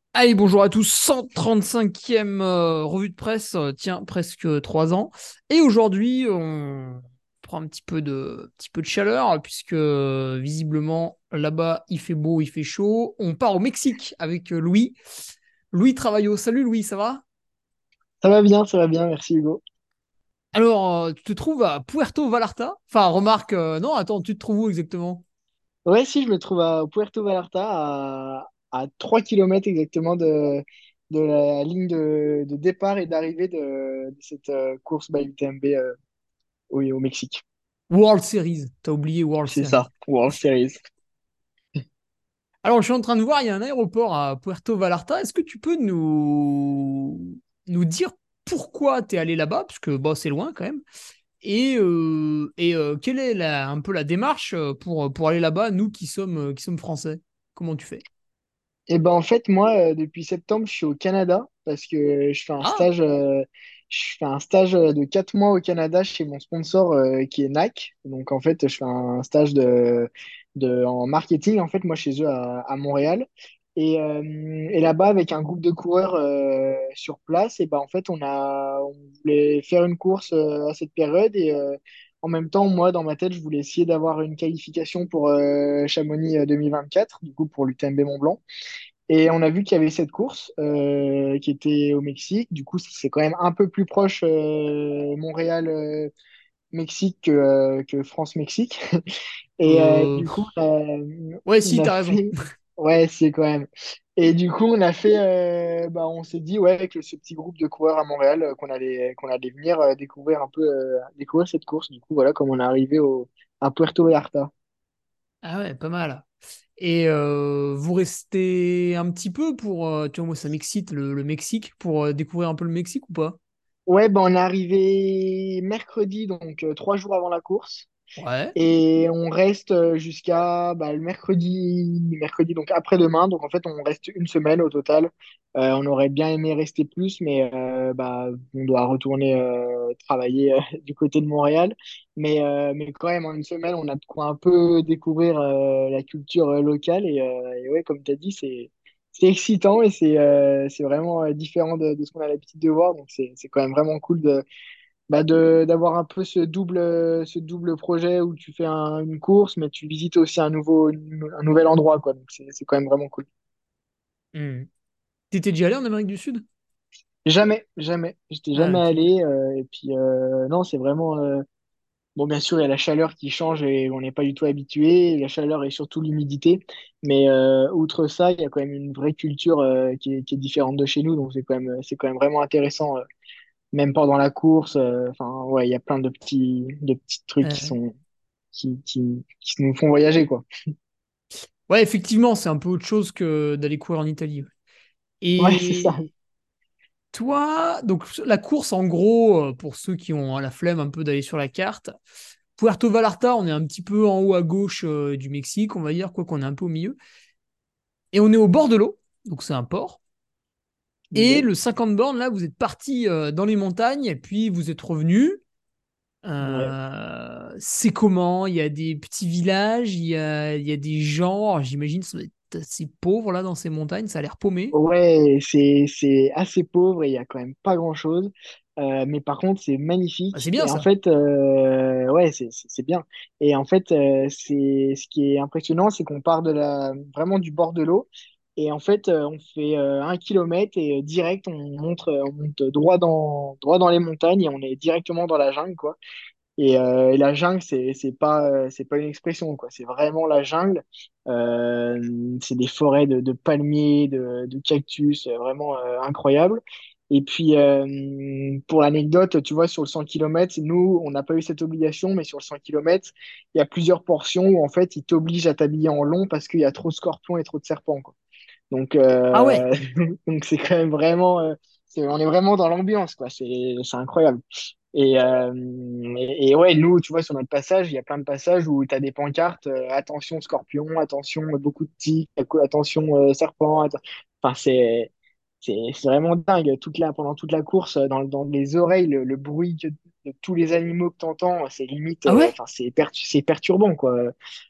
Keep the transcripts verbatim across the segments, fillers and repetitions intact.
Allez, bonjour à tous, cent trente-cinquième euh, revue de presse, euh, tiens, presque trois ans. Et aujourd'hui, on prend un petit peu de, petit peu de chaleur, puisque euh, visiblement, là-bas, il fait beau, il fait chaud. On part au Mexique avec euh, Louis. Louis Travaillot. Salut Louis, ça va? Ça va bien, ça va bien, merci Hugo. Alors, euh, tu te trouves à Puerto Vallarta? Enfin, remarque, euh, non, attends, tu te trouves où exactement? Ouais, si, je me trouve à Puerto Vallarta, à, à trois kilomètres exactement de, de la ligne de, de départ et d'arrivée de, de cette euh, course by U T M B euh, au, au Mexique. World Series. T'as oublié World C'est Series. ça, World Series. Alors, je suis en train de voir, il y a un aéroport à Puerto Vallarta. Est-ce que tu peux nous, nous dire pourquoi tu es allé là-bas? Parce que bon, c'est loin quand même. Et, euh, et euh, quelle est la- un peu la démarche euh, pour, pour aller là-bas, nous qui sommes, euh, qui sommes français? Comment tu fais? Et ben en fait, moi, euh, depuis septembre, je suis au Canada parce que je fais un Ah, stage, euh, je fais un stage euh, de quatre mois au Canada chez mon sponsor euh, qui est Nike. Donc en fait, je fais un stage de, de, en marketing, en fait, moi chez eux à, à Montréal. Et, euh, et là-bas, avec un groupe de coureurs euh, sur place, et ben en fait, on a, on voulait faire une course euh, à cette période. Et euh, en même temps, moi, dans ma tête, je voulais essayer d'avoir une qualification pour euh, Chamonix euh, deux mille vingt-quatre, du coup pour l'U T M B Mont Blanc. Et on a vu qu'il y avait cette course euh, qui était au Mexique. Du coup, c'est quand même un peu plus proche euh, Montréal-Mexique que, euh, que France-Mexique. Et euh, euh, du coup, euh, ouais, on si, a t'as raison. fait... Ouais, c'est quand même. Et du coup, on a fait... euh, bah, on s'est dit, ouais, avec ce petit groupe de coureurs à Montréal, euh, qu'on allait, qu'on allait venir euh, découvrir un peu, euh, découvrir cette course. Du coup, voilà, comme on est arrivé au, à Puerto Vallarta. Ah ouais, pas mal. Et euh, vous restez un petit peu pour, euh, tu vois, moi ça m'excite le, le Mexique, pour euh, découvrir un peu le Mexique ou pas? Ouais, bah, on est arrivé mercredi, donc euh, trois jours avant la course. Ouais. Et on reste euh, jusqu'à bah, le mercredi, mercredi, donc après-demain. Donc en fait, on reste une semaine au total. Euh, on aurait bien aimé rester plus, mais euh, bah, on doit retourner euh, travailler euh, du côté de Montréal. Mais, euh, mais quand même, en une semaine, on a de quoi un peu découvrir euh, la culture euh, locale. Et, euh, et ouais, comme tu as dit, c'est c'est excitant et c'est euh, c'est vraiment euh, différent de, de ce qu'on a l'habitude de voir. Donc c'est c'est quand même vraiment cool bah de d'avoir un peu ce double ce double projet où tu fais un- une course mais tu visites aussi un nouveau un nouvel endroit quoi, donc c'est c'est quand même vraiment cool. Hmm. T'étais déjà allé en Amérique du Sud? Jamais, jamais, j'étais Ah, jamais ok. allé euh, et puis euh, non, c'est vraiment euh, bon, bien sûr il y a la chaleur qui change et on n'est pas du tout habitué, la chaleur et surtout l'humidité, mais euh, outre ça il y a quand même une vraie culture euh, qui est, qui est différente de chez nous, donc c'est quand même c'est quand même vraiment intéressant euh, même pendant la course. euh, enfin ouais, il y a plein de petits de petits trucs qui Euh, sont qui, qui, qui nous font voyager, quoi. ouais, effectivement, c'est un peu autre chose que d'aller courir en Italie. Ouais. Ouais, c'est ça. Et toi, donc la course, en gros, euh, pour ceux qui ont la flemme un peu d'aller sur la carte, Puerto Vallarta, on est un petit peu en haut à gauche euh, du Mexique, on va dire, quoi qu'on est un peu au milieu. Et on est au bord de l'eau, donc c'est un port. Et Ok. le cinquante bornes, là, vous êtes parti euh, dans les montagnes, et puis vous êtes revenu. Ouais. Euh, c'est comment? Il y a des petits villages, il y a, il y a des gens. Alors, j'imagine que ça doit être assez pauvre là dans ces montagnes, ça a l'air paumé. Ouais, c'est, c'est assez pauvre et il y a quand même pas grand-chose. Euh, mais par contre, c'est Ah, c'est magnifique. bien Et en ça. fait, euh, ouais, c'est c'est- c'est bien. Et en fait, euh, c'est ce qui est impressionnant, c'est qu'on part de la, vraiment du bord de l'eau. Et en fait, euh, on fait euh, un kilomètre et euh, direct, on monte, on monte droit dans, droit dans les montagnes et on est directement dans la jungle, quoi. Et, euh, et la jungle, c'est c'est pas euh, c'est pas une expression quoi. C'est vraiment la jungle. Euh, c'est des forêts de, de palmiers, de, de cactus, euh, vraiment euh, incroyable. Et puis euh, pour l'anecdote, tu vois, sur le cent kilomètres, nous, on n'a pas eu cette obligation, mais sur le cent kilomètres, il y a plusieurs portions où en fait, ils t'obligent à t'habiller en long parce qu'il y a trop de scorpions et trop de serpents, quoi. Donc Ah ouais. euh, donc c'est quand même vraiment, euh, c'est, on est vraiment dans l'ambiance quoi. C'est c'est incroyable. Et, euh, et, et ouais, nous, tu vois, sur notre passage, il y a plein de passages où tu as des pancartes, euh, attention scorpion, attention euh, beaucoup de tiques, attention euh, serpent. atten- Enfin, c'est c'est c'est vraiment dingue. Toute la, pendant toute la course, euh, dans, dans les oreilles, le, le bruit que- de tous les animaux que tu entends, c'est limite, Ah euh, ouais? enfin, c'est per- c'est perturbant, quoi.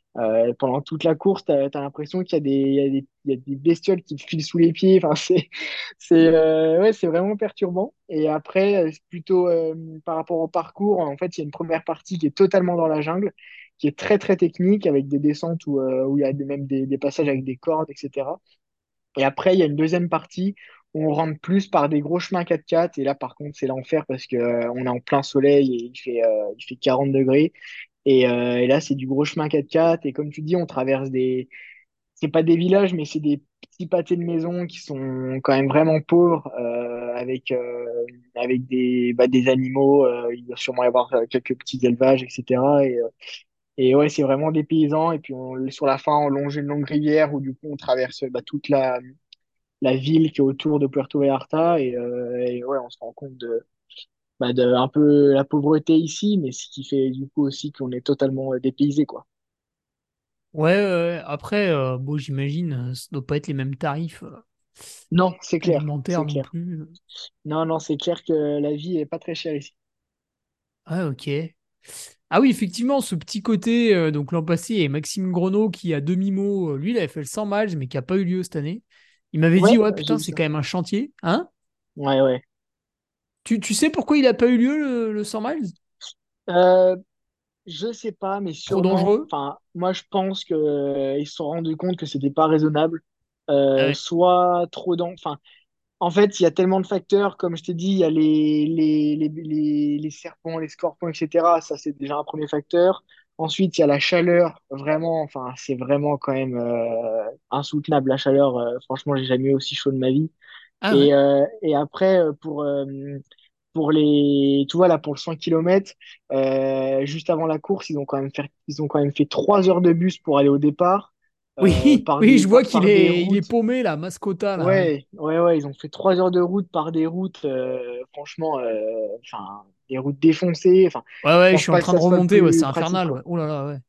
Euh, pendant toute la course, tu as, l'impression qu'il y a des, il y a des, il y a des bestioles qui te filent sous les pieds. Enfin, c'est, c'est, euh, ouais, c'est vraiment perturbant. Et après, euh, c'est plutôt euh, par rapport au parcours, en fait, il y a une première partie qui est totalement dans la jungle, qui est très, très technique, avec des descentes où, euh, où il y a des, même des, des passages avec des cordes, et cetera. Et après, il y a une deuxième partie où on rentre plus par des gros chemins quatre-quatre. Et là, par contre, c'est l'enfer parce que, euh, on est en plein soleil et il fait, euh, il fait quarante degrés. Et, euh, et là, c'est du gros chemin quatre-quatre. Et comme tu dis, on traverse des, c'est pas des villages, mais c'est des petits pâtés de maisons qui sont quand même vraiment pauvres, euh, avec, euh, avec des, bah, des animaux. Euh, il doit sûrement y avoir euh, quelques petits élevages, et cetera. Et, euh, et ouais, c'est vraiment des paysans. Et puis on, sur la fin, on longe une longue rivière où du coup, on traverse bah, toute la, la ville qui est autour de Puerto Vallarta. Et, euh, et ouais, on se rend compte de, bah, de un peu la pauvreté ici, mais ce qui fait du coup aussi qu'on est totalement euh, dépaysé, quoi. Ouais, ouais, ouais. Après, euh, bon, j'imagine, euh, ça doit pas être les mêmes tarifs euh, Non, c'est clair, alimentaires c'est non clair. plus. Non, non, c'est clair que la vie est pas très chère ici. Ah, ok. Ah oui, effectivement, ce petit côté, euh, donc l'an passé, il y a Maxime Grenot qui, à demi-mot, euh, lui, il avait fait le cent miles, mais qui n'a pas eu lieu cette année. Il m'avait dit, Ouais, ouais, j'ai putain, vu c'est ça. quand même un chantier. Hein? Ouais, ouais. Tu, tu sais pourquoi il n'a pas eu lieu, le, le cent miles? Euh, je sais pas, mais Trop sûrement. dangereux? Enfin, moi, je pense que euh, ils se sont rendus compte que c'était pas raisonnable. Ah Euh, ouais. soit trop dans. Enfin, en fait, il y a tellement de facteurs. Comme je t'ai dit, il y a les, les, les, les, les serpents, les scorpions, et cetera. Ça, c'est déjà un premier facteur. Ensuite, il y a la chaleur. Vraiment, enfin, c'est vraiment quand même euh, insoutenable la chaleur. Euh, franchement, j'ai jamais eu aussi chaud de ma vie. Ah ouais. Et, euh, et après, euh, pour, euh, pour les, tu vois, là, pour le cent kilomètres, euh, juste avant la course, ils ont quand même fait, ils ont quand même fait trois heures de bus pour aller au départ, euh, Oui, par oui, des, je vois par, qu'il par des est, il est routes. paumé, là, Mascota, là, ouais. Ouais, ouais, ouais, ils ont fait trois heures de route par des routes, euh, franchement, euh, enfin, des routes défoncées. Enfin, Ouais, je ouais, je pense suis en pas que train de ça soit le remonter, ouais, c'est plus pratique, infernal, ouais. quoi. Oh là là, ouais.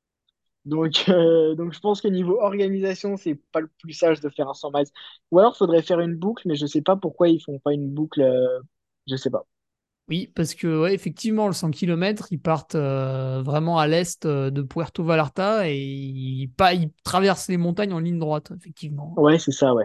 Donc, euh, donc je pense que niveau organisation, c'est pas le plus sage de faire un cent miles. Ou alors, faudrait faire une boucle, mais je sais pas pourquoi ils font pas une boucle. Euh, je sais pas. Oui, parce que, ouais, effectivement, le cent kilomètres, ils partent euh, vraiment à l'est euh, de Puerto Vallarta et ils, pas, ils traversent les montagnes en ligne droite, effectivement. Ouais, c'est ça, ouais.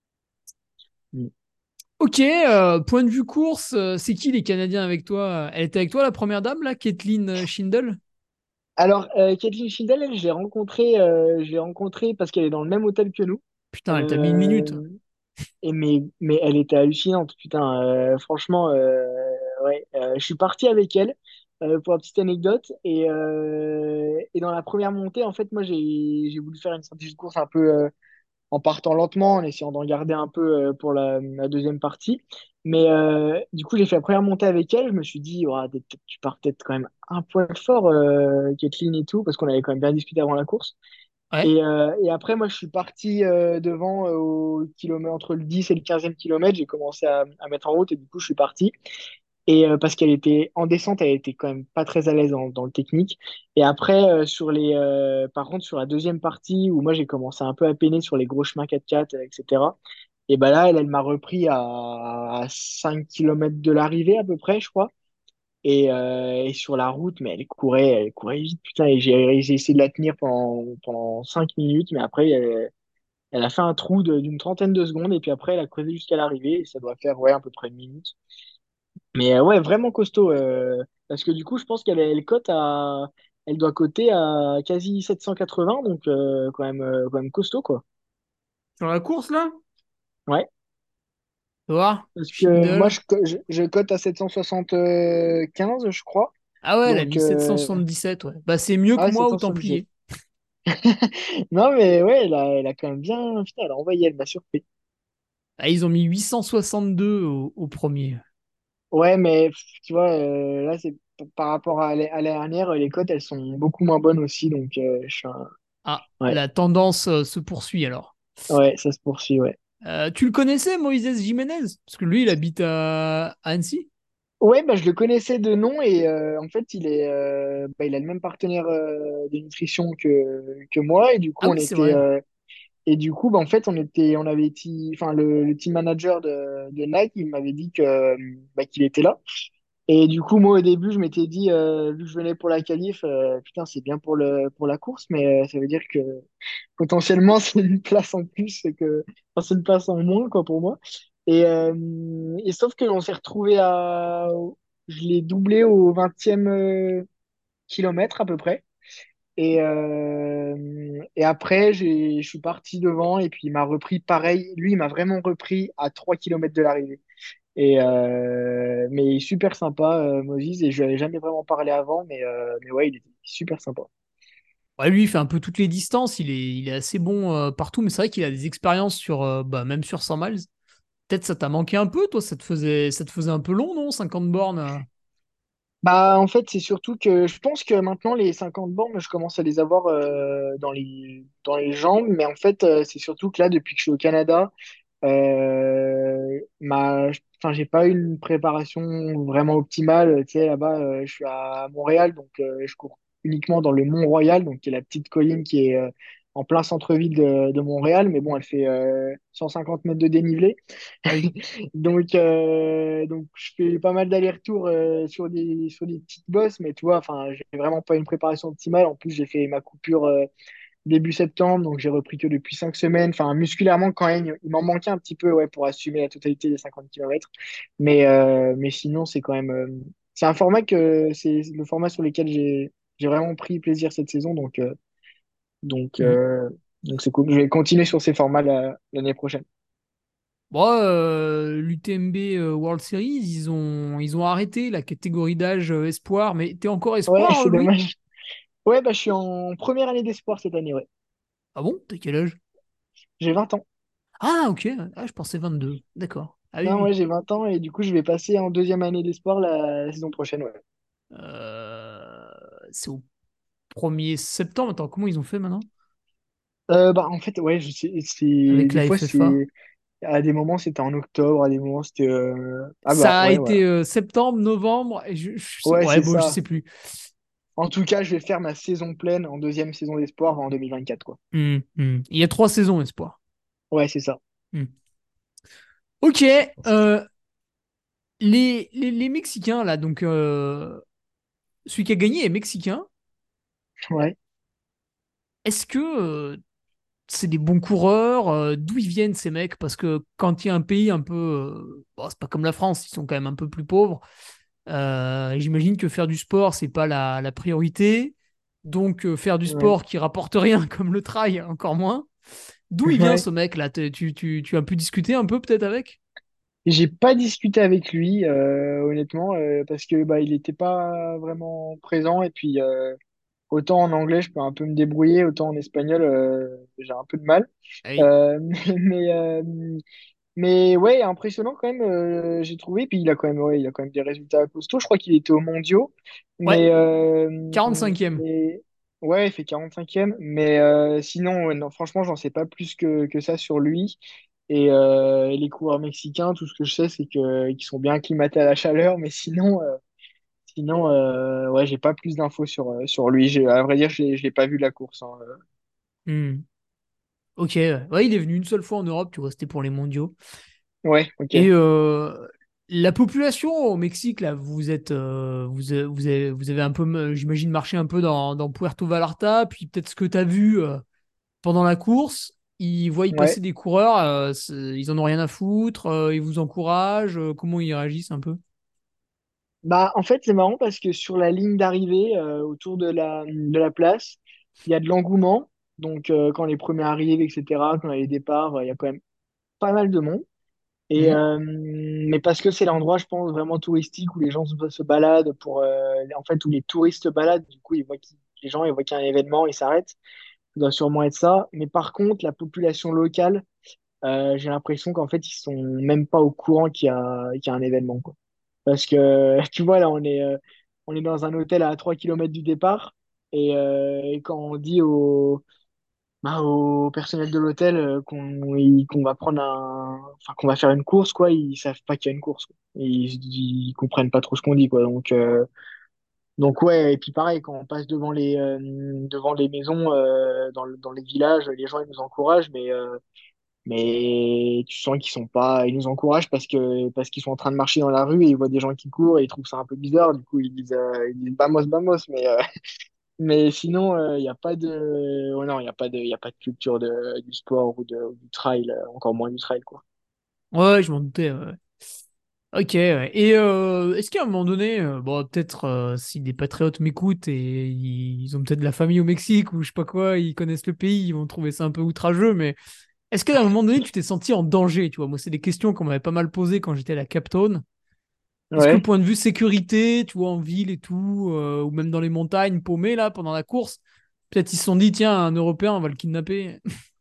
Mm. Ok, euh, point de vue course, euh, c'est qui les Canadiens avec toi? Elle était avec toi, la première dame, là, Kathleen Schindel? Alors, euh, Kathleen Schindel, elle, je l'ai rencontrée, euh, je l'ai rencontrée parce qu'elle est dans le même hôtel que nous. Putain, elle t'a mis une minute. Euh, et mais, mais elle était hallucinante, putain. Euh, franchement, euh, ouais. Euh, je suis parti avec elle euh, pour la petite anecdote. Et, euh, et dans la première montée, en fait, moi, j'ai j'ai voulu faire une stratégie de course un peu, euh, en partant lentement, en essayant d'en garder un peu euh, pour la, la deuxième partie. Mais euh, du coup, j'ai fait la première montée avec elle. Je me suis dit, ouah, t'es- t'es- tu pars peut-être quand même un poil fort, euh, Kathleen et tout, parce qu'on avait quand même bien discuté avant la course. Ouais. Et, euh, et après, moi, je suis parti euh, devant euh, au kilomètre, entre le dix et le quinzième kilomètre. J'ai commencé à, à mettre en route et du coup, je suis parti. Et euh, parce qu'elle était en descente, elle était quand même pas très à l'aise dans, dans le technique. Et après, euh, sur les, euh, par contre, sur la deuxième partie où moi j'ai commencé un peu à peiner sur les gros chemins quatre-quatre, et cetera. Et ben là, elle, elle m'a repris à, à cinq kilomètres de l'arrivée à peu près, je crois. Et, euh, et sur la route, mais elle courait, elle courait vite, putain. Et j'ai j'ai essayé de la tenir pendant, pendant cinq minutes, mais après, elle, elle a fait un trou de- d'une trentaine de secondes. Et puis après, elle a creusé jusqu'à l'arrivée. Et ça doit faire, ouais, à peu près une minute. Mais euh, ouais, vraiment costaud. Euh, parce que du coup, je pense qu'elle elle cote à, elle doit coter à quasi sept cent quatre-vingts, donc euh, quand même, euh, quand même costaud, quoi. Sur la course, là? Ouais. Tu vois? Parce que moi, Schindel. je, co- je, je cote à sept cent soixante-quinze, je crois. Ah ouais, elle a Donc, mis euh, sept cent soixante-dix-sept, ouais. Bah, c'est mieux que ah ouais, moi au sept cent soixante-dix-sept. Templier. Non, mais ouais, elle a, elle a quand même bien. Putain, elle a envoyé, elle m'a surpris. Ah, ils ont mis huit cent soixante-deux au, au premier. Ouais, mais pff, tu vois, euh, là, c'est p- par rapport à l'année à l'année dernière, les cotes, elles sont beaucoup moins bonnes aussi. Donc, euh, je suis un- Ah, ouais, la tendance euh, se poursuit alors. ouais, ça se poursuit, ouais. Euh, tu le connaissais, Moïse Jiménez? Parce que lui, il habite à à Annecy. Ouais, bah, je le connaissais de nom et euh, en fait, il est, euh, bah, il a le même partenaire euh, de nutrition que, que moi et du Ah coup, on oui, c'est était, vrai. euh, et du coup, bah, en fait, on était, on avait été, enfin, le, le team manager de, de Nike, il m'avait dit que, bah, qu'il était là Et du coup, moi, au début, je m'étais dit, euh, vu que je venais pour la qualif, euh, putain, c'est bien pour le, pour la course, mais euh, ça veut dire que potentiellement, c'est une place en plus, c'est que, enfin, c'est une place en moins, quoi, pour moi. Et, euh, et sauf qu'on s'est retrouvé à, je l'ai doublé au vingtième euh, kilomètre à peu près. Et, euh, et après, j'ai, je suis parti devant et puis il m'a repris pareil. Lui, il m'a vraiment repris à trois kilomètres de l'arrivée. Et euh, mais il est super sympa, euh, Moses, et je lui avais jamais vraiment parlé avant, mais, euh, mais ouais, il était super sympa. Ouais, lui, il fait un peu toutes les distances. Il est, il est assez bon euh, partout, mais c'est vrai qu'il a des expériences sur, euh, bah, même sur cent miles. Peut-être ça t'a manqué un peu, toi. Ça te faisait, ça te faisait un peu long, non? cinquante bornes. euh. Bah, en fait, c'est surtout que je pense que maintenant, les cinquante bornes, je commence à les avoir euh, dans les, dans les jambes, mais en fait, euh, c'est surtout que là, depuis que je suis au Canada, Euh, ma, enfin, j'ai pas eu une préparation vraiment optimale. Tu sais, là-bas, euh, je suis à Montréal, donc euh, je cours uniquement dans le Mont-Royal, donc qui est la petite colline qui est euh, en plein centre-ville de, de Montréal, mais bon, elle fait euh, cent cinquante mètres de dénivelé. Ah oui. Donc, euh, donc, je fais pas mal d'allers-retours euh, sur des, sur des petites bosses, mais tu vois, enfin, j'ai vraiment pas une préparation optimale. En plus, j'ai fait ma coupure. Euh, début septembre, donc j'ai repris que depuis cinq semaines. Enfin, musculairement, quand même, il m'en manquait un petit peu ouais, pour assumer la totalité des cinquante kilomètres. Mais, euh, mais sinon, c'est quand même. euh, c'est un format que c'est le format sur lequel j'ai j'ai vraiment pris plaisir cette saison. Donc, euh, donc, Hmm. euh, donc c'est cool. Je vais continuer sur ces formats la- l'année prochaine. Bon, euh, l'U T M B euh, World Series, ils ont, ils ont arrêté la catégorie d'âge euh, espoir, mais t'es encore Ouais, espoir, euh, c'est Louis? dommage. Ouais, bah, je suis en première année d'espoir cette année, ouais. Ah bon? T'as quel âge? J'ai vingt ans. Ah, ok. Ah, je pensais vingt-deux. D'accord. Ah oui, Non, oui. ouais, j'ai vingt ans et du coup, je vais passer en deuxième année d'espoir la, la saison prochaine, ouais. Euh, c'est au premier septembre. Attends, comment ils ont fait maintenant? Euh, bah, en fait, ouais, je sais, c'est, Avec des la fois, F F A. c'est, à des moments, c'était en octobre, à des moments, c'était, euh, ah bah, Ça a ouais, été voilà. euh, septembre, novembre, et je, je sais- Ouais, ouais, c'est bon, je ça. sais plus. En tout cas, je vais faire ma saison pleine en deuxième saison d'espoir en deux mille vingt-quatre, quoi. Hmm, hmm. Il y a trois saisons, espoir. Ouais, c'est ça. Hmm. Ok, euh, les, les, les Mexicains, là, donc, euh, celui qui a gagné est mexicain. Ouais, Est-ce que euh, c'est des bons coureurs? Euh, d'où ils viennent ces mecs? Parce que quand il y a un pays un peu, euh, bon, c'est pas comme la France, ils sont quand même un peu plus pauvres. Euh, j'imagine que faire du sport, c'est pas la, la priorité. Donc euh, faire du ouais, sport qui rapporte rien, comme le trail, encore moins. D'où il vient ouais. ce mec-là? T'es- tu, tu, tu as pu discuter un peu peut-être avec? J'ai pas discuté avec lui, euh, honnêtement, euh, parce que bah, il était pas vraiment présent. Et puis, euh, autant en anglais, je peux un peu me débrouiller, autant en espagnol, euh, j'ai un peu de mal. Hey. Euh, mais, euh, Mais ouais, impressionnant quand même, euh, j'ai trouvé. Puis il a quand même, ouais, il a quand même des résultats costauds. Je crois qu'il était aux mondiaux. Ouais, Mais, euh, quarante-cinquième. mais ouais, il fait quarante-cinquième. Mais euh, sinon, ouais, non, franchement, j'en sais pas plus que, que ça sur lui. Et euh, les coureurs mexicains, tout ce que je sais, c'est que qu'ils sont bien acclimatés à la chaleur. Mais sinon, euh, sinon, euh, ouais, j'ai pas plus d'infos sur, euh, sur lui. J'ai, à vrai dire, je l'ai je l'ai pas vu la course, hein. Hmm. Ok, ouais. Ouais, il est venu une seule fois en Europe, tu vois, c'était pour les mondiaux. Ouais, ok. Et euh, la population au Mexique, là, vous êtes, euh, vous, avez, vous avez vous avez un peu, euh, j'imagine, marché un peu dans, dans Puerto Vallarta, puis peut-être ce que tu as vu euh, pendant la course, ils voient y passer Ouais. des coureurs, euh, c'est- ils en ont rien à foutre, euh, ils vous encouragent, euh, comment ils réagissent un peu? Bah, en fait, c'est marrant parce que sur la ligne d'arrivée, euh, autour de la, de la place, il y a de l'engouement. Donc, euh, quand les premiers arrivent, et cetera, quand il y a les départs, euh, il y a quand même pas mal de monde. Et, Hmm. euh, mais parce que c'est l'endroit, je pense, vraiment touristique où les gens se, se baladent pour, euh, en fait, où les touristes se baladent. Du coup, ils voient qu'il- les gens, ils voient qu'il y a un événement, ils s'arrêtent. Ça doit sûrement être ça. Mais par contre, la population locale, euh, j'ai l'impression qu'en fait, ils sont même pas au courant qu'il y a, qu'il y a un événement, quoi. Parce que, tu vois, là, on est, euh, on est dans un hôtel à trois kilomètres du départ. Et, euh, et quand on dit au, bah, au personnel de l'hôtel euh, qu'on il- qu'on va prendre un, enfin, qu'on va faire une course, quoi, ils savent pas qu'il y a une course, quoi. Ils, ils comprennent pas trop ce qu'on dit, quoi. Donc, euh, donc ouais, et puis pareil, quand on passe devant les, euh, devant les maisons, euh, dans, le- dans les villages, les gens, ils nous encouragent, mais, euh, Mais tu sens qu'ils sont pas, ils nous encouragent parce que parce qu'ils sont en train de marcher dans la rue et ils voient des gens qui courent et ils trouvent ça un peu bizarre. Du coup, ils disent, euh, ils disent vamos, vamos. Mais euh, mais sinon, il n'y a pas de, oh non, il y a pas de, il y a pas de culture de, du sport ou de, ou du trail, euh, encore moins du trail, quoi. Ouais, je m'en doutais. Ouais. Ok, ouais. Et euh, est-ce qu'à un moment donné, euh, bon, peut-être euh, si des patriotes m'écoutent et ils, ils ont peut-être de la famille au Mexique ou je sais pas quoi, ils connaissent le pays, ils vont trouver ça un peu outrageux, mais est-ce qu'à un moment donné, tu t'es senti en danger, tu vois? Moi, c'est des questions qu'on m'avait pas mal posées quand j'étais à la Capstone. Est-ce que Ouais. point de vue sécurité, tu vois, en ville et tout, euh, ou même dans les montagnes paumées, là, pendant la course, peut-être ils se sont dit, tiens, un Européen, on va le kidnapper.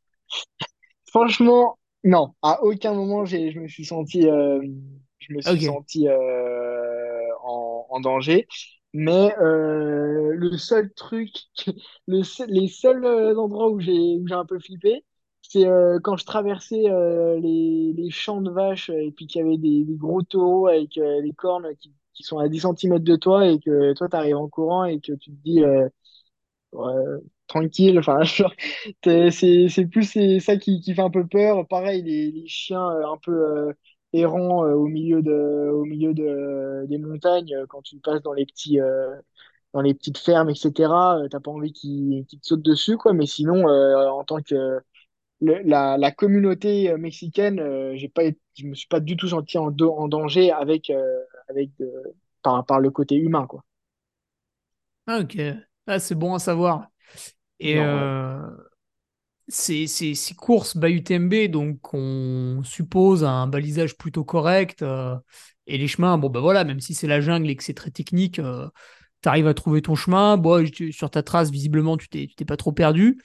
Franchement, non. À aucun moment, j'ai, je me suis senti, euh, je me suis Ok. senti euh, en, en danger. Mais euh, le seul truc, le seul- les seuls euh, endroits où j'ai où j'ai un peu flippé, c'est euh, quand je traversais euh, les, les champs de vaches et puis qu'il y avait des, des gros taureaux avec euh, les cornes qui, qui sont à dix centimètres de toi et que toi, tu arrives en courant et que tu te dis, euh, ouais, tranquille, enfin, genre, t'es- c'est c'est plus c'est ça qui, qui fait un peu peur. Pareil, les, les chiens euh, un peu euh, errants euh, au milieu de au milieu de des montagnes euh, quand tu passes dans les petits euh, dans les petites fermes, et cetera euh, T'as pas envie qu'ils qu'ils te sautent dessus, quoi. Mais sinon, euh, en tant que le- la, la communauté euh, mexicaine, euh, j'ai pas été- je me suis pas du tout senti en, do- en danger avec euh, avec euh, par par le côté humain, quoi. Ah, ok. Ah, c'est bon à savoir. Et Non, ouais. euh, ces, ces, ces courses bas U T M B, donc on suppose un balisage plutôt correct. Euh, et les chemins, bon ben voilà, même si c'est la jungle et que c'est très technique, tu arrives à trouver ton chemin. Bon, tu- sur ta trace, visiblement, tu t'es, tu t'es pas trop perdu.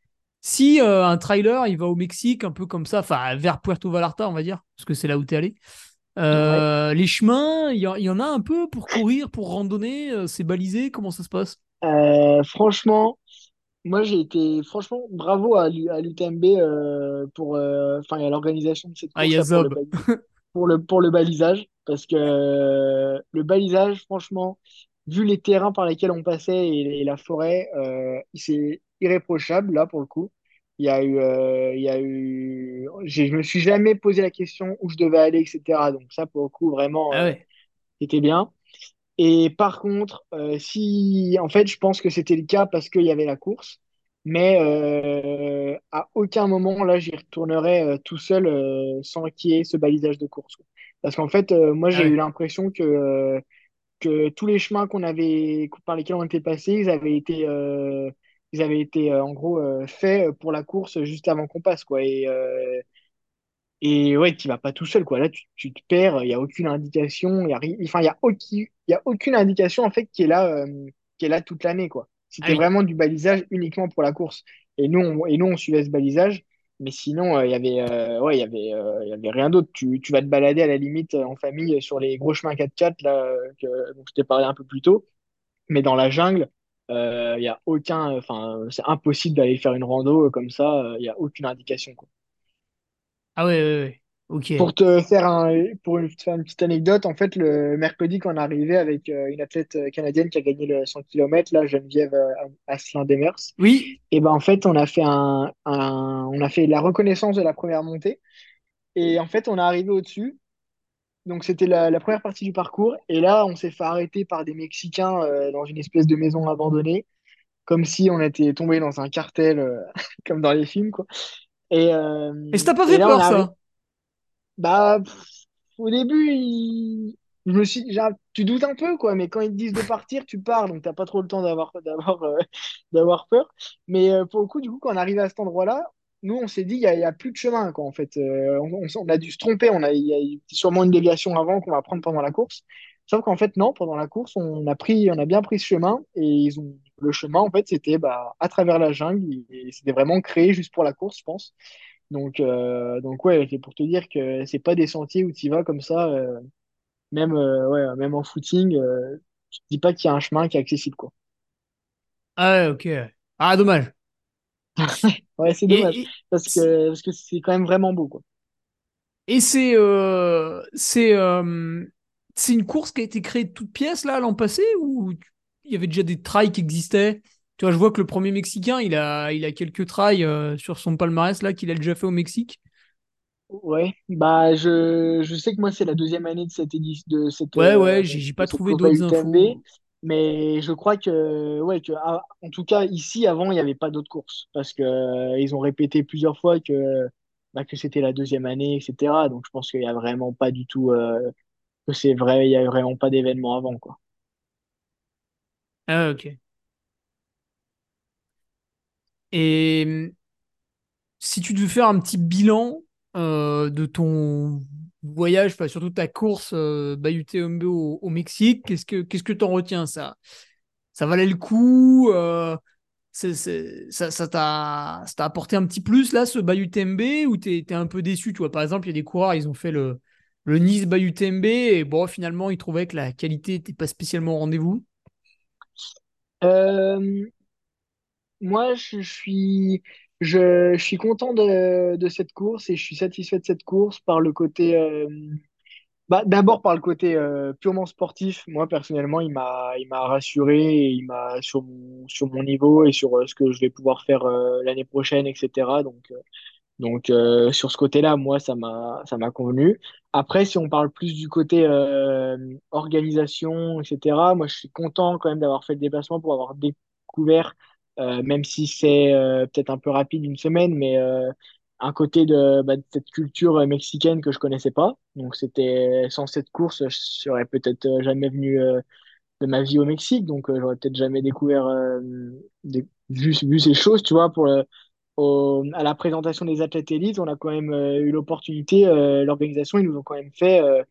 Si euh, un trailer, il va au Mexique, un peu comme ça, enfin vers Puerto Vallarta, on va dire, parce que c'est là où t'es allé. Ouais. Euh, les chemins, il y, en il y en a un peu pour courir, pour randonner, euh, c'est balisé, comment ça se passe? Euh, franchement. Moi, j'ai été, franchement, bravo à l'U- à l'U T M B euh, pour, euh, enfin, et à l'organisation de cette Ah, il y a course-là pour le, Zob. bali- pour le, pour le balisage. Parce que euh, le balisage, franchement, vu les terrains par lesquels on passait et, et la forêt, euh, c'est irréprochable, là, pour le coup. Il y a eu, euh, il y a eu, j'ai- je me suis jamais posé la question où je devais aller, et cetera. Donc ça, pour le coup, vraiment, Ah euh, ouais. c'était bien. Et par contre, euh, si, en fait, je pense que c'était le cas parce qu'il y avait la course, mais euh, à aucun moment là, j'y retournerai euh, tout seul euh, sans qu'il y ait ce balisage de course, quoi. Parce qu'en fait, euh, moi, Ah j'ai eu ouais. l'impression que euh, que tous les chemins qu'on avait, par lesquels on était passés, ils avaient été, euh, ils avaient été euh, en gros euh, faits pour la course juste avant qu'on passe, quoi. Et euh, et ouais, tu vas pas tout seul, quoi. Là, tu, tu te perds, il y a aucune indication, il y a ri- enfin, il y a aucun, il y a aucune indication, en fait, qui est là, euh, qui est là toute l'année, quoi. Ah C'était oui. vraiment du balisage uniquement pour la course. Et nous, on, et nous, on suivait ce balisage. Mais sinon, euh, il y avait, euh, ouais, il y avait, euh, il y avait rien d'autre. Tu, tu vas te balader à la limite euh, en famille sur les gros chemins quatre-quatre, là, euh, que, dont je t'ai parlé un peu plus tôt. Mais dans la jungle, euh, il y a aucun, enfin, c'est impossible d'aller faire une rando euh, comme ça. euh, Il y a aucune indication, quoi. Ah ouais, ouais, ouais. Ok. Pour te faire un, pour une, te faire une petite anecdote, en fait, le mercredi, quand on est arrivé avec euh, une athlète euh, canadienne qui a gagné le cent kilomètres, là, Geneviève euh, Asselin-Demers, Oui. et ben en fait, on a fait un, un- on a fait la reconnaissance de la première montée. Et en fait, on est arrivé au-dessus. Donc, c'était la, la première partie du parcours. Et là, on s'est fait arrêter par des Mexicains euh, dans une espèce de maison abandonnée, comme si on était tombé dans un cartel, euh, comme dans les films, quoi. Et, euh, Et ça t'a pas et fait là, on peur, a, arri- ça? bah, pff, au début, il- je me suis, j'ai un- tu doutes un peu, quoi, mais quand ils te disent de partir, tu pars, donc t'as pas trop le temps d'avoir, d'avoir, euh, d'avoir peur. Mais euh, pour le coup, du coup, quand on arrive à cet endroit-là, nous, on s'est dit, il y a, il y a plus de chemin, quoi, en fait. Euh, on, on- on a dû se tromper, on a, il y a eu sûrement une déviation avant qu'on va prendre pendant la course. Sauf qu'en fait, non, pendant la course, on a pris, on a bien pris ce chemin, et ils ont, le chemin, en fait, c'était bah, à travers la jungle, et c'était vraiment créé juste pour la course, je pense. Donc, euh, donc ouais, c'est pour te dire que c'est pas des sentiers où tu y vas comme ça, euh, même, euh, ouais, même en footing, euh, je te dis pas qu'il y a un chemin qui est accessible, quoi. Ah ouais, ok. Ah, dommage. Ouais, c'est dommage, Et, et, parce que, parce que c'est quand même vraiment beau, quoi. et c'est euh, c'est euh, c'est une course qui a été créée de toutes pièces, là, l'an passé, ou il y avait déjà des trails qui existaient? Tu vois, je vois que le premier Mexicain, il a, il a quelques trails euh, sur son palmarès, là, qu'il a déjà fait au Mexique. Ouais, bah je, je sais que moi c'est la deuxième année de cette édition de cette Ouais, euh, ouais, j'ai j'ai de pas cette trouvé course d'autres U T M B, infos. mais je crois que ouais que ah, en tout cas ici avant il n'y avait pas d'autres courses parce que euh, ils ont répété plusieurs fois que bah, que c'était la deuxième année, et cetera. Donc je pense qu'il y a vraiment pas du tout euh, que c'est vrai, il y a vraiment pas d'événement avant quoi. Ah, ok. Et hum, si tu devais faire un petit bilan euh, de ton voyage, enfin surtout ta course euh, Bayou T M B au, au Mexique, qu'est-ce que qu'est-ce que t'en retiens ça? Ça valait le coup? euh, c'est, c'est- ça, ça t'a, ça t'a apporté un petit plus là, ce Bayou T M B, ou t'es, t'es un peu déçu, tu vois? Par exemple, il y a des coureurs, ils ont fait le, le Nice Bayou T M B et bon, finalement, ils trouvaient que la qualité n'était pas spécialement au rendez-vous. Euh, Moi je, je suis je, je suis content de, de cette course et je suis satisfait de cette course par le côté euh, bah, d'abord par le côté euh, purement sportif. Moi, personnellement, il m'a, il m'a rassuré et il m'a sur mon, sur mon niveau et sur euh, ce que je vais pouvoir faire euh, l'année prochaine, et cetera. Donc, euh, donc euh, sur ce côté-là, moi, ça m'a, ça m'a convenu. Après, si on parle plus du côté euh, organisation, et cetera, moi, je suis content quand même d'avoir fait le déplacement pour avoir découvert, euh, même si c'est euh, peut-être un peu rapide une semaine, mais euh, un côté de, bah, de cette culture euh, mexicaine que je connaissais pas. Donc, c'était sans cette course, je serais peut-être euh, jamais venu euh, de ma vie au Mexique, donc euh, j'aurais peut-être jamais découvert, euh, des- vu, vu ces choses, tu vois, pour le- au- à la présentation des athlètes élites, on a quand même euh, eu l'opportunité, euh, l'organisation, ils nous ont quand même fait euh,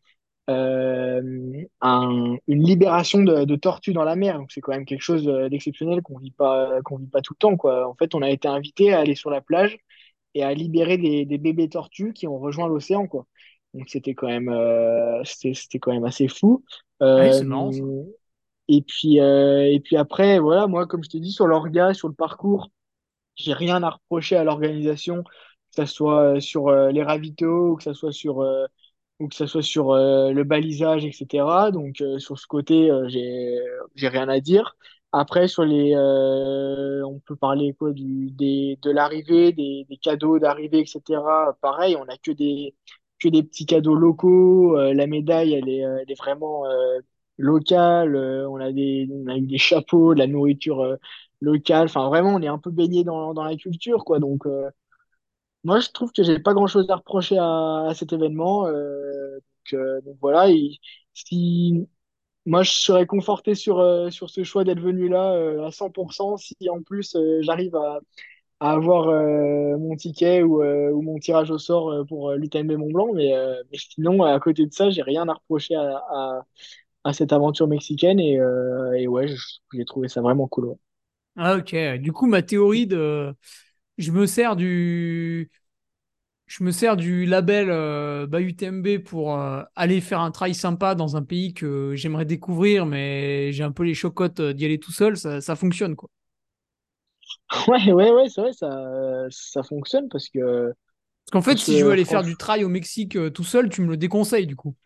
euh, un- une libération de, de tortues dans la mer, donc c'est quand même quelque chose euh, d'exceptionnel qu'on vit pas, qu'on vit pas tout le temps, quoi. En fait, on a été invité à aller sur la plage et à libérer des, des bébés tortues qui ont rejoint l'océan, quoi. Donc c'était quand même, euh, c'était, c'était quand même assez fou. Ah oui, c'est marrant ça. Euh, et puis, euh, et puis après, voilà, moi, comme je t'ai dit, sur l'orga, sur le parcours, j'ai rien à reprocher à l'organisation, que ça soit euh, sur euh, les ravitaux ou que ça soit sur, euh, ou que ça soit sur euh, le balisage, et cetera. Donc, euh, sur ce côté, euh, j'ai, j'ai rien à dire. Après, sur les, euh, on peut parler quoi, du, des, de l'arrivée, des, des cadeaux d'arrivée, et cetera. Pareil, on a que des, que des petits cadeaux locaux. Euh, la médaille, elle est, euh, elle est vraiment euh, locale. Euh, on a des, on a eu des chapeaux, de la nourriture euh, locale. Enfin, vraiment, on est un peu baigné dans, dans la culture, quoi. Donc, euh, moi, je trouve que j'ai pas grand-chose à reprocher à, à cet événement. Euh, donc, euh, donc voilà. Et si moi, je serais conforté sur euh, sur ce choix d'être venu là euh, à cent pour cent, si en plus euh, j'arrive à, à avoir euh, mon ticket ou, euh, ou mon tirage au sort euh, pour euh, l'U T M B Mont Blanc. Mais, euh, mais sinon, à côté de ça, j'ai rien à reprocher à, à, à cette aventure mexicaine. Et, euh, et ouais, je- j'ai trouvé ça vraiment cool. Ouais. Ah, ok. Du coup, ma théorie de. Je me sers du. Je me sers du label euh, Bayou T M B pour euh, aller faire un trail sympa dans un pays que j'aimerais découvrir, mais j'ai un peu les chocottes euh, d'y aller tout seul, ça, ça fonctionne, quoi. Ouais, ouais, ouais, c'est vrai, ça, ça fonctionne parce que, Parce qu'en fait, parce si je veux que aller faire du franchement, trail au Mexique euh, tout seul, tu me le déconseilles, du coup.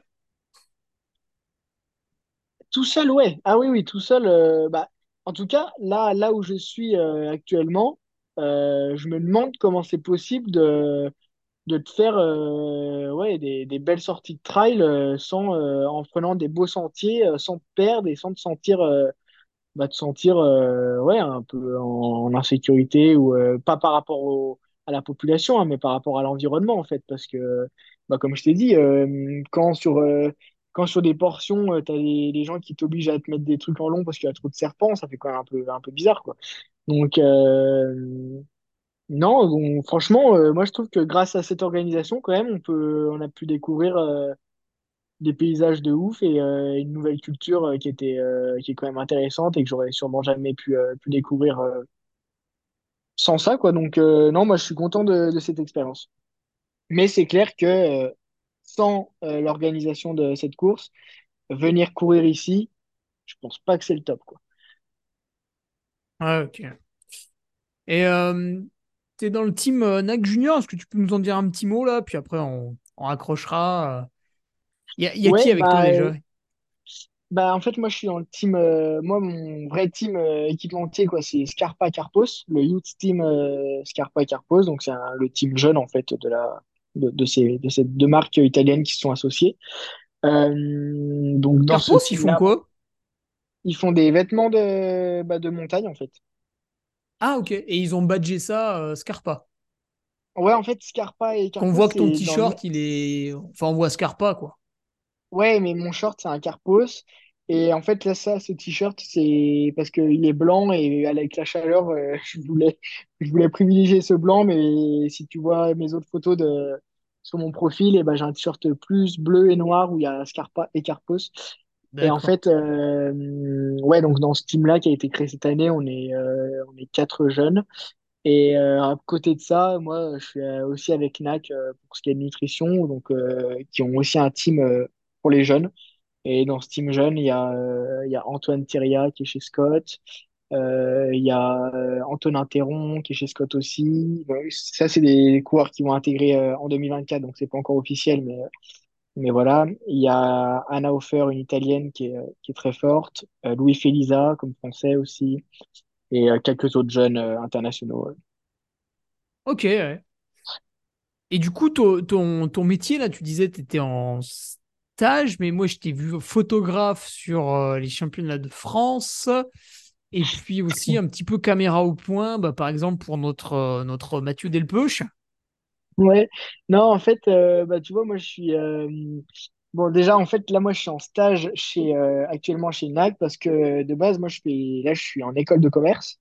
tout seul, ouais. Ah oui, oui, tout seul. Euh, bah, en tout cas, là, là où je suis euh, actuellement, euh, je me demande comment c'est possible de, de te faire euh, ouais, des, des belles sorties de trail euh, sans, euh, en prenant des beaux sentiers, euh, sans te perdre et sans te sentir, euh, bah, te sentir euh, ouais, un peu en, en insécurité ou euh, pas par rapport au, à la population, hein, mais par rapport à l'environnement en fait. Parce que, bah, comme je t'ai dit, euh, quand sur, euh, quand sur des portions, euh, t'as les, les gens qui t'obligent à te mettre des trucs en long parce qu'il y a trop de serpents, ça fait quand même un peu, un peu bizarre, quoi. Donc, euh, non, bon, franchement, euh, moi je trouve que grâce à cette organisation, quand même, on peut, on a pu découvrir euh, des paysages de ouf et euh, une nouvelle culture euh, qui était, euh, qui est quand même intéressante et que j'aurais sûrement jamais pu, euh, pu découvrir euh, sans ça, quoi. Donc, euh, non, moi je suis content de, de cette expérience. Mais c'est clair que euh, sans euh, l'organisation de cette course, venir courir ici, je pense pas que c'est le top, quoi. Ah, ok. Et euh, t'es dans le team euh, N A C Junior, est-ce que tu peux nous en dire un petit mot là? Puis après, on, on raccrochera. Il y a, y a qui Ouais, avec toi bah, déjà? bah en fait, moi je suis dans le team, euh, moi mon vrai team euh, équipementier, quoi, c'est Scarpa Carpos, le youth team euh, Scarpa Carpos, donc c'est un- le team jeune en fait de la, de, de ces, de ces deux marques italiennes qui se sont associées. Euh, donc dans ce Carpos, ils font team-là, quoi? ils font des vêtements de, bah, de montagne en fait. Ah, ok. Et ils ont badgé ça euh, Scarpa. Ouais, en fait, Scarpa et Qu'on Carpo, voit que ton c'est dans le. t-shirt, il est. Enfin, on voit Scarpa, quoi. Ouais, mais mon short, c'est un Carpos. Et en fait, là, ça, ce t-shirt, c'est parce qu'il est blanc et avec la chaleur, euh, je voulais, je voulais privilégier ce blanc. Mais si tu vois mes autres photos de, sur mon profil, et ben, j'ai un t-shirt plus bleu et noir où il y a Scarpa et Carpos. Et en D'accord. fait, euh, ouais, donc dans ce team-là qui a été créé cette année, on est, euh, on est quatre jeunes. Et euh, à côté de ça, moi, je suis euh, aussi avec N A C euh, pour ce qui est de nutrition, donc euh, qui ont aussi un team euh, pour les jeunes. Et dans ce team jeune, il y a, euh, il y a Antoine Thieria qui est chez Scott, euh, il y a euh, Antonin Théron qui est chez Scott aussi. Bon, ça, c'est des coureurs qui vont intégrer euh, en deux mille vingt-quatre, donc c'est pas encore officiel, mais, mais voilà. Il y a Anna Hofer, une Italienne qui est, euh, qui est très forte, euh, Louis Felisa comme français aussi, et euh, quelques autres jeunes euh, internationaux. Ok, ouais. Et du coup, ton, ton, ton métier, là, tu disais que tu étais en stage, mais moi, je t'ai vu photographe sur euh, les championnats de France. Et puis aussi un petit peu caméra au point, bah, par exemple pour notre, euh, notre Mathieu Delpeuch. Ouais, non, en fait, euh, bah, tu vois, moi, je suis. euh, Bon, déjà, en fait, là, moi, je suis en stage chez, euh, actuellement chez N A C parce que de base, moi, je fais, là, je suis en école de commerce.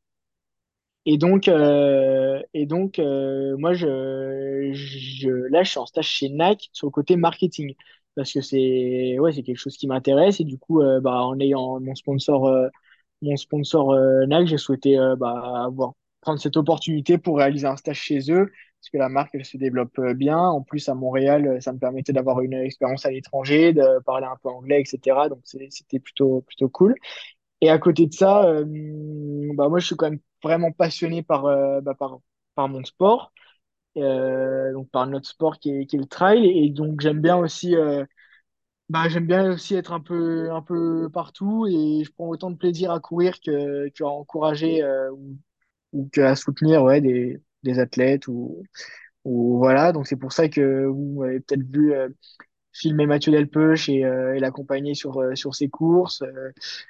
Et donc, euh, et donc euh, moi, je, je, là, je suis en stage chez N A C sur le côté marketing parce que c'est ouais, c'est quelque chose qui m'intéresse. Et du coup, euh, bah, en ayant mon sponsor, euh, mon sponsor euh, N A C, j'ai souhaité euh, bah, avoir, prendre cette opportunité pour réaliser un stage chez eux parce que la marque, elle se développe euh, bien. En plus, à Montréal, euh, ça me permettait d'avoir une expérience à l'étranger, de parler un peu anglais, et cetera. Donc, c'est- c'était plutôt, plutôt cool. Et à côté de ça, euh, bah moi je suis quand même vraiment passionné par, euh, bah, par, par mon sport, euh, donc par notre sport qui est, qui est le trail. Et donc j'aime bien aussi, euh, bah, j'aime bien aussi être un peu, un peu partout et je prends autant de plaisir à courir que, que à encourager euh, ou, ou qu'à soutenir ouais, des, des athlètes ou, ou voilà. Donc c'est pour ça que vous m'avez peut-être vu euh, filmer Mathieu Delpeuch et, euh, et l'accompagner sur, euh, sur ses courses. Euh,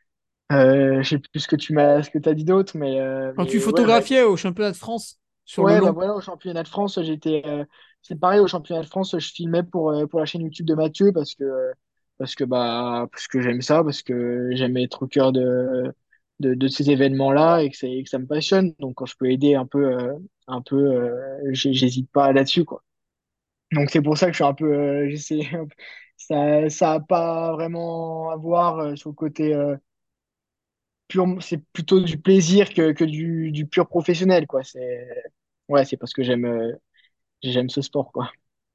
Euh, je sais plus ce que tu m'as, ce que t'as dit d'autre, mais, euh, Quand tu mais ouais, ouais, photographiais au championnat de France sur le ouais, bah long. voilà, au championnat de France, j'étais, euh, c'est pareil, au championnat de France, je filmais pour, euh, pour la chaîne YouTube de Mathieu parce que, parce que, bah, parce que j'aime ça, parce que j'aime être au cœur de, de, de ces événements-là et que, c'est, que ça me passionne. Donc, quand je peux aider un peu, euh, un peu, euh, j'ai- j'hésite pas là-dessus, quoi. Donc, c'est pour ça que je suis un peu, euh, j'essaie, ça, ça a pas vraiment à voir euh, sur le côté, euh, pure, c'est plutôt du plaisir que, que du, du pur professionnel, quoi. C'est, ouais, c'est parce que j'aime, euh, j'aime ce sport, quoi.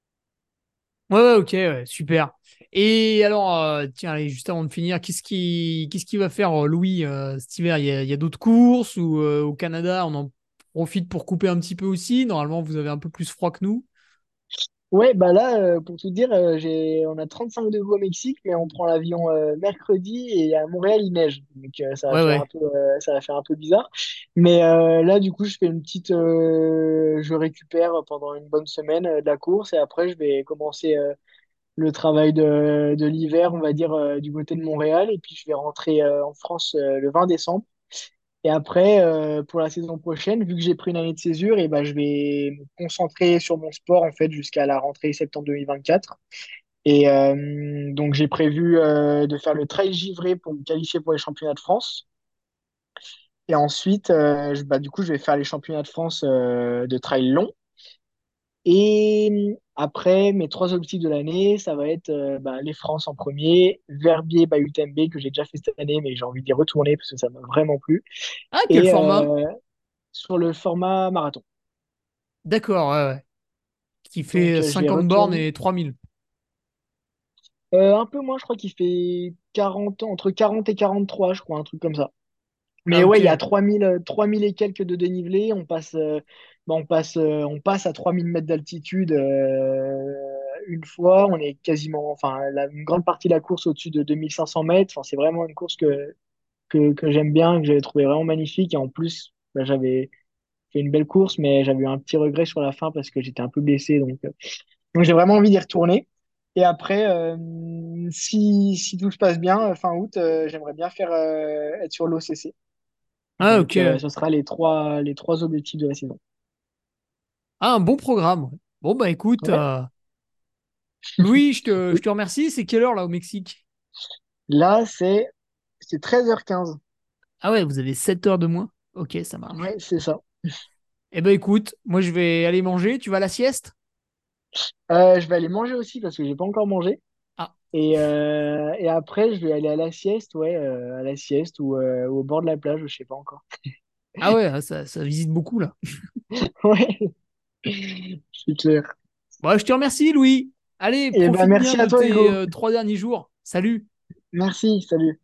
Ouais, ouais, ok, ouais, super. Et alors, euh, tiens, allez, juste avant de finir, qu'est-ce qui, qu'est-ce qui va faire euh, Louis euh, cet hiver? Il y a, il y a d'autres courses ou euh, au Canada, on en profite pour couper un petit peu aussi. Normalement, vous avez un peu plus froid que nous. Ouais, bah là, euh, pour tout dire, euh, j'ai, on a trente-cinq degrés au Mexique, mais on prend l'avion euh, mercredi et à Montréal, il neige. Donc, euh, ça va Ouais, faire un ouais. peu, euh, ça va faire un peu bizarre. Mais euh, là, du coup, je fais une petite, euh, je récupère pendant une bonne semaine euh, de la course et après, je vais commencer euh, le travail de, de l'hiver, on va dire, euh, du côté de Montréal. Et puis, je vais rentrer euh, en France euh, le vingt décembre. Et après, euh, pour la saison prochaine, vu que j'ai pris une année de césure, et ben, je vais me concentrer sur mon sport en fait jusqu'à la rentrée septembre deux mille vingt-quatre. Et euh, donc, j'ai prévu euh, de faire le trail givré pour me qualifier pour les championnats de France. Et ensuite, euh, je- bah, du coup, je vais faire les championnats de France euh, de trail long. Et après, mes trois objectifs de l'année, ça va être euh, bah, les France en premier, Verbier, bah, U T M B que j'ai déjà fait cette année, mais j'ai envie d'y retourner parce que ça m'a vraiment plu. Ah, quel Et format? euh, sur le format marathon. D'accord, ouais, ouais. Qui Donc, fait euh, je vais cinquante bornes retourner. et trois mille. Euh, un peu moins, je crois qu'il fait quarante, entre quarante et quarante-trois, je crois, un truc comme ça. Ah, Mais ouais, il y a ok. trois mille, euh, trois mille et quelques de dénivelé. On passe, euh, bah, on passe, euh, on passe à trois mille mètres d'altitude euh, une fois. On est quasiment, enfin, la, une grande partie de la course au-dessus de deux mille cinq cents mètres. Enfin, c'est vraiment une course que, que, que j'aime bien, que j'avais trouvé vraiment magnifique. Et en plus, bah, j'avais fait une belle course, mais j'avais eu un petit regret sur la fin parce que j'étais un peu blessé. Donc, euh, Donc j'ai vraiment envie d'y retourner. Et après, euh, si, si tout se passe bien, euh, fin août, euh, j'aimerais bien faire euh, être sur l'O C C. Ah, Donc euh, ok. ce sera les trois, les trois objectifs de la saison. Ah, un bon programme. Ouais. Bon, bah écoute, Ouais. euh, Louis, je te, je te remercie. C'est quelle heure là au Mexique? Là, c'est c'est treize heures quinze. Ah ouais, vous avez sept heures de moins? Ok, ça marche. Ouais, c'est ça. Eh ben écoute, moi je vais aller manger. Tu vas à la sieste? Euh, je vais aller manger aussi parce que j'ai pas encore mangé. Ah, Et, euh, et après, je vais aller à la sieste, ouais, euh, à la sieste ou euh, au bord de la plage, je sais pas encore. ah ouais, ça, ça visite beaucoup là. Ouais, c'est clair. Bon, je te remercie, Louis. Allez, Et ben profite bien merci de à toi, tes Hugo. euh, trois derniers jours. Salut. Merci, salut.